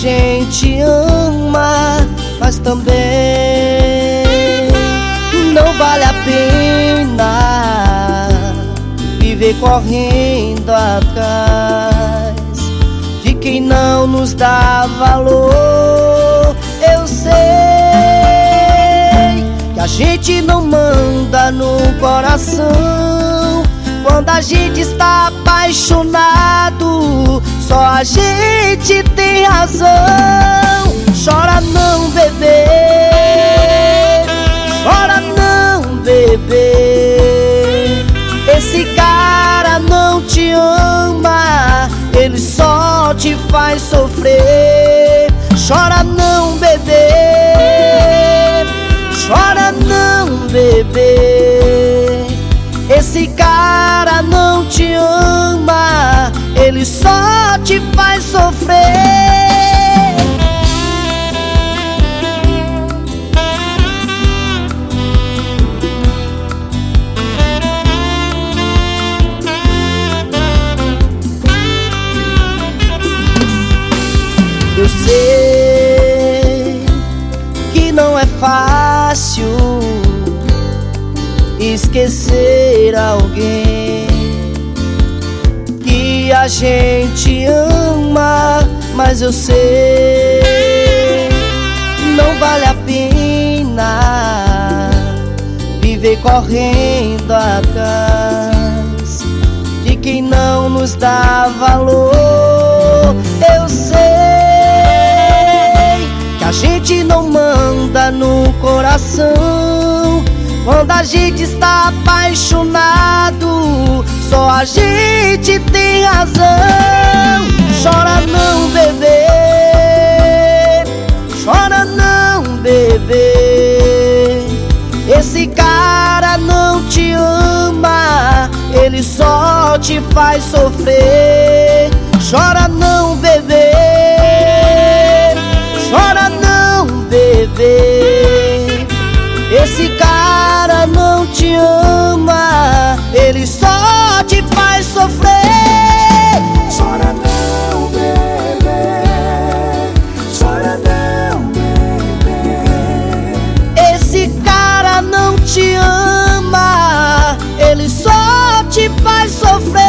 gente ama, mas também não vale a pena viver correndo atrás de quem não nos dá valor. Eu sei que a gente não manda no coração. Quando a gente está apaixonado, só a gente tem razão. Chora não, bebê, chora não, bebê. Esse cara não te ama, ele só te faz sofrer. Chora não, bebê, chora não, bebê. Esse cara não te ama, ele só te faz sofrer. Eu sei que não é fácil esquecer alguém que a gente ama, mas eu sei não vale a pena viver correndo atrás de quem não nos dá valor. Eu sei que a gente não manda no coração. Quando a gente está apaixonado, só a gente tem razão. Chora não, bebê, chora não, bebê. Esse cara não te ama, ele só te faz sofrer. Chora não, bebê, chora não, bebê. Esse cara não te ama, ele só te faz sofrer. Chora não, bebê, chora não, bebê. Esse cara não te ama, ele só te faz sofrer.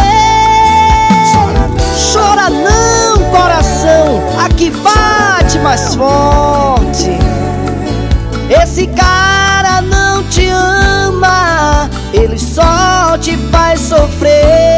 Chora não, coração, aqui bate mais forte. Esse cara não te ama, ele só te faz sofrer.